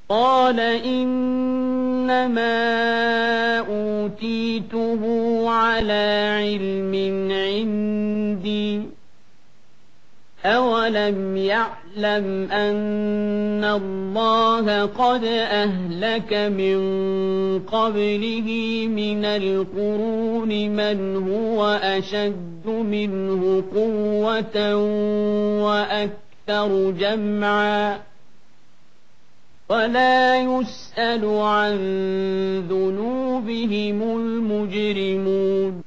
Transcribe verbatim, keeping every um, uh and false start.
قال إنما أوتيته على علم عندي أولم يعلم أن الله قد أهلك من قبله من القرون من هو أشد منه قوة وأكثر جمعا ولا يسأل عن ذنوبهم المجرمون